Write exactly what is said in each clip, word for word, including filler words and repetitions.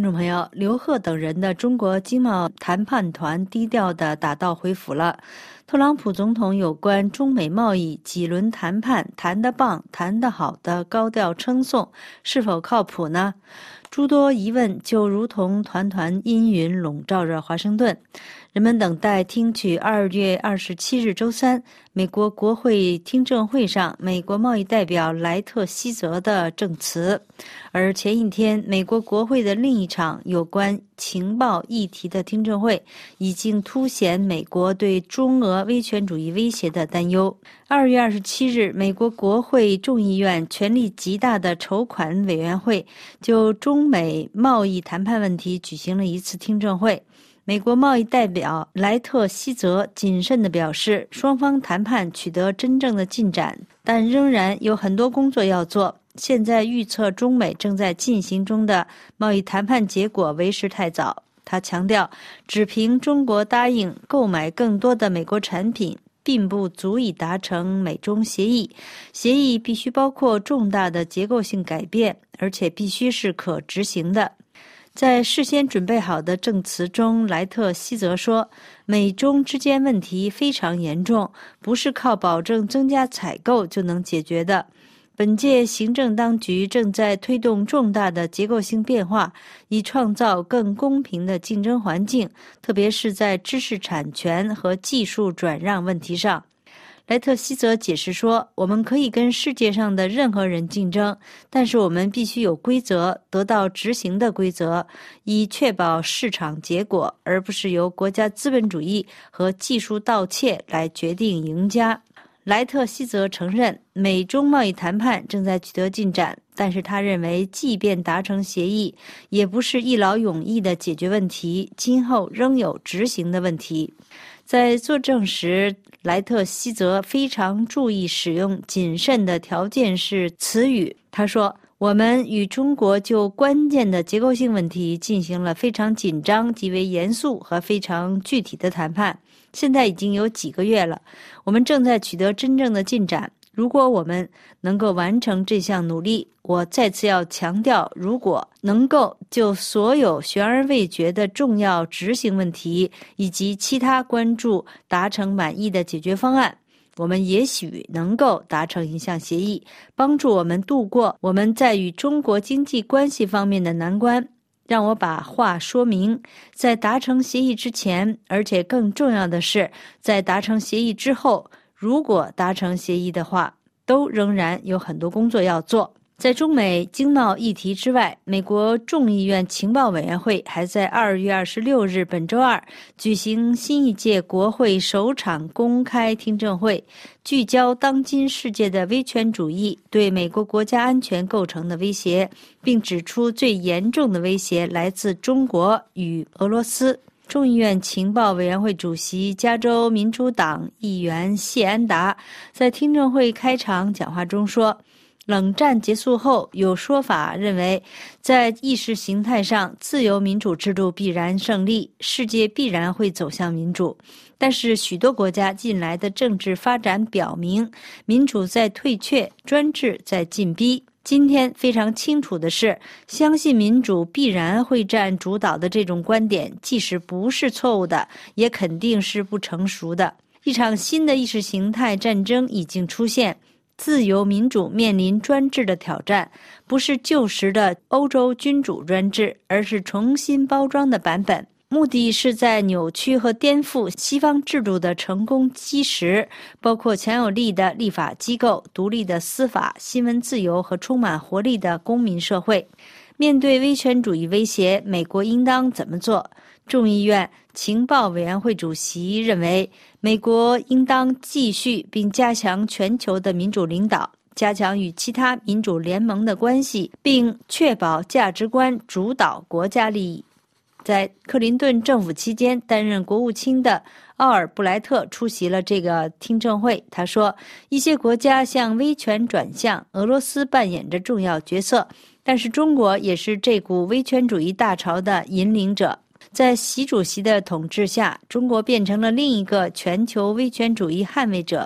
听众朋友，刘鹤等人的中国经贸谈判团低调地打道回府了。特朗普总统有关中美贸易几轮谈判谈得棒、谈得好的高调称颂，是否靠谱呢？诸多疑问就如同团团阴云笼罩着华盛顿。人们等待听取二月二十七日周三美国国会听证会上美国贸易代表莱特希泽的证词，而前一天美国国会的另一场有关情报议题的听证会已经凸显美国对中俄威权主义威胁的担忧。二月二十七日，美国国会众议院权力极大的筹款委员会就中美贸易谈判问题举行了一次听证会。美国贸易代表莱特希泽谨慎地表示，双方谈判取得真正的进展，但仍然有很多工作要做。现在预测中美正在进行中的贸易谈判结果为时太早。他强调，只凭中国答应购买更多的美国产品并不足以达成美中协议，协议必须包括重大的结构性改变，而且必须是可执行的。在事先准备好的证词中，莱特希泽说，美中之间问题非常严重，不是靠保证增加采购就能解决的。本届行政当局正在推动重大的结构性变化，以创造更公平的竞争环境，特别是在知识产权和技术转让问题上。莱特希泽解释说，我们可以跟世界上的任何人竞争，但是我们必须有规则，得到执行的规则，以确保市场结果，而不是由国家资本主义和技术盗窃来决定赢家。莱特希泽承认，美中贸易谈判正在取得进展，但是他认为，即便达成协议，也不是一劳永逸的解决问题，今后仍有执行的问题。在作证时，莱特希泽非常注意使用谨慎的条件式词语。他说，我们与中国就关键的结构性问题进行了非常紧张、极为严肃和非常具体的谈判，现在已经有几个月了，我们正在取得真正的进展。如果我们能够完成这项努力，我再次要强调，如果能够就所有悬而未决的重要执行问题以及其他关注达成满意的解决方案，我们也许能够达成一项协议，帮助我们度过我们在与中国经济关系方面的难关。让我把话说明，在达成协议之前，而且更重要的是，在达成协议之后，如果达成协议的话，都仍然有很多工作要做。在中美经贸议题之外，美国众议院情报委员会还在二月二十六日本周二举行新一届国会首场公开听证会，聚焦当今世界的威权主义对美国国家安全构成的威胁，并指出最严重的威胁来自中国与俄罗斯。众议院情报委员会主席加州民主党议员谢安达在听证会开场讲话中说，冷战结束后，有说法认为，在意识形态上，自由民主制度必然胜利，世界必然会走向民主。但是，许多国家近来的政治发展表明，民主在退却，专制在进逼。今天非常清楚的是，相信民主必然会占主导的这种观点，即使不是错误的，也肯定是不成熟的。一场新的意识形态战争已经出现。自由民主面临专制的挑战，不是旧时的欧洲君主专制，而是重新包装的版本，目的是在扭曲和颠覆西方制度的成功基石，包括强有力的立法机构、独立的司法、新闻自由和充满活力的公民社会。面对威权主义威胁，美国应当怎么做？众议院情报委员会主席认为，美国应当继续并加强全球的民主领导，加强与其他民主联盟的关系，并确保价值观主导国家利益。在克林顿政府期间担任国务卿的奥尔布莱特出席了这个听证会。他说，一些国家向威权转向，俄罗斯扮演着重要角色，但是中国也是这股威权主义大潮的引领者。在习主席的统治下，中国变成了另一个全球威权主义捍卫者。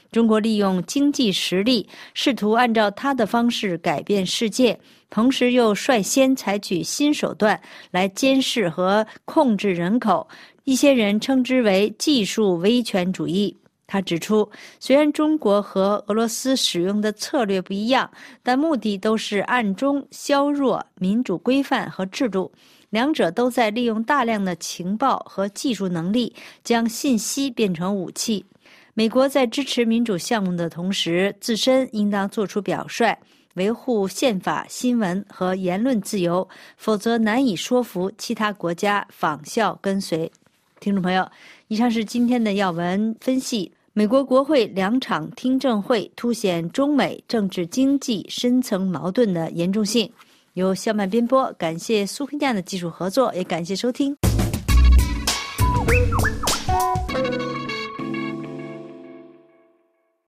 中国利用经济实力，试图按照他的方式改变世界，同时又率先采取新手段来监视和控制人口，一些人称之为技术威权主义。他指出，虽然中国和俄罗斯使用的策略不一样，但目的都是暗中削弱民主规范和制度，两者都在利用大量的情报和技术能力，将信息变成武器。美国在支持民主项目的同时，自身应当做出表率，维护宪法、新闻和言论自由，否则难以说服其他国家仿效跟随。听众朋友，以上是今天的要闻分析。美国国会两场听证会凸显中美政治经济深层矛盾的严重性。由肖曼编播，感谢苏菲亚的技术合作，也感谢收听。